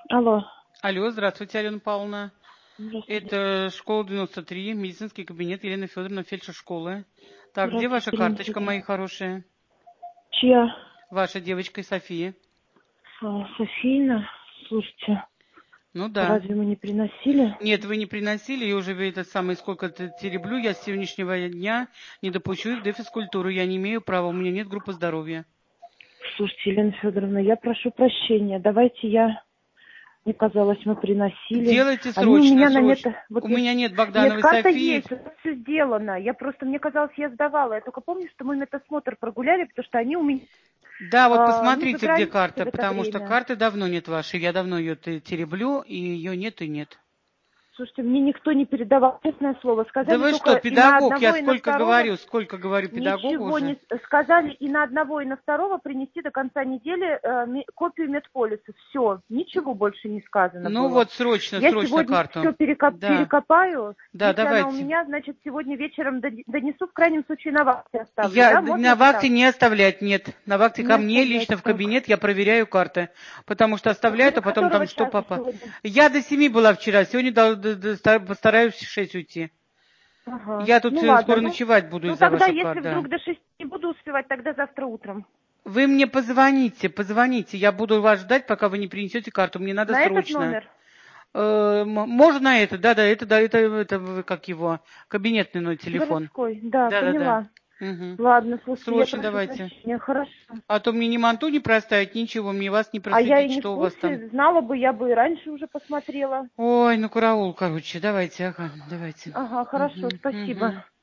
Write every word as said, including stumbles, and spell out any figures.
Алло. Алло, здравствуйте, Алена Павловна. Здравствуйте. Это школа девяносто три, медицинский кабинет Елены Федоровны, фельдшер школы. Так, где ваша Здравствуйте, Елена карточка, Федоровна. мои хорошие? Чья? Ваша девочка София. А, Софийна. Слушайте, Ну да. разве мы не приносили? Нет, вы не приносили, я уже это самое сколько-то тереблю. Я с сегодняшнего дня не допущу их до физкультуры. Я не имею права, у меня нет группы здоровья. Слушайте, Елена Федоровна, я прошу прощения. Давайте я... Мне казалось, мы приносили. Делайте Они у срочно, меня на срочно. мета... Вот У я... меня нет Нет, Богдановой карта Софии. есть, это все сделано. Я просто, мне казалось, я сдавала. Я только помню, что мы медосмотр прогуляли, потому что они у меня... Да, вот а, ну, посмотрите, где заграницы карта, в это потому что время. карты давно нет вашей. Я давно ее тереблю, и ее нет и нет. Слушайте, мне никто не передавал, честное слово. Да Сказали вы только что, и на педагог, я одного, и на сколько второго. говорю, сколько говорю педагогу Ничего уже. не сказали и на одного, и на второго принести до конца недели э, ми- копию медполиса. Все, ничего больше не сказано Ну было. вот, срочно, Я срочно сегодня карту. все перекоп- Да, перекопаю. да, Если она у давайте. меня, значит, сегодня вечером доди- донесу, в крайнем случае на вахте оставлю, Я да? на Можно же вахте так? не оставлять, нет. На вахте Не ко мне оставлять лично в так. кабинет, я проверяю карты. Потому что А вы оставляют, до а потом там которого что часа папа. сегодня? Я до семи была вчера, сегодня до- до- до- ста- постараюсь в шесть уйти. Ага. Я тут Ну э, ладно, скоро ну, ночевать буду ну из-за тогда, ваших если карт, да. вдруг до шести не буду успевать, тогда завтра утром. Вы мне позвоните, позвоните. Я буду вас ждать, пока вы не принесете карту. Мне надо На этот срочно. номер? Э, м- можно это, да, да, это, да, это, это, как его, кабинетный мой телефон. Городской, да, Да, да, да. поняла. Угу. Ладно, слушайте, я Срочно прошу давайте. прощения, хорошо. А то мне ни манту не проставить, ничего, мне вас не А я и проследить, не в что у вас там. курсе, знала бы, я бы и раньше уже посмотрела. Ой, ну караул, короче, давайте, ага, давайте. Ага, хорошо, Угу, спасибо. угу.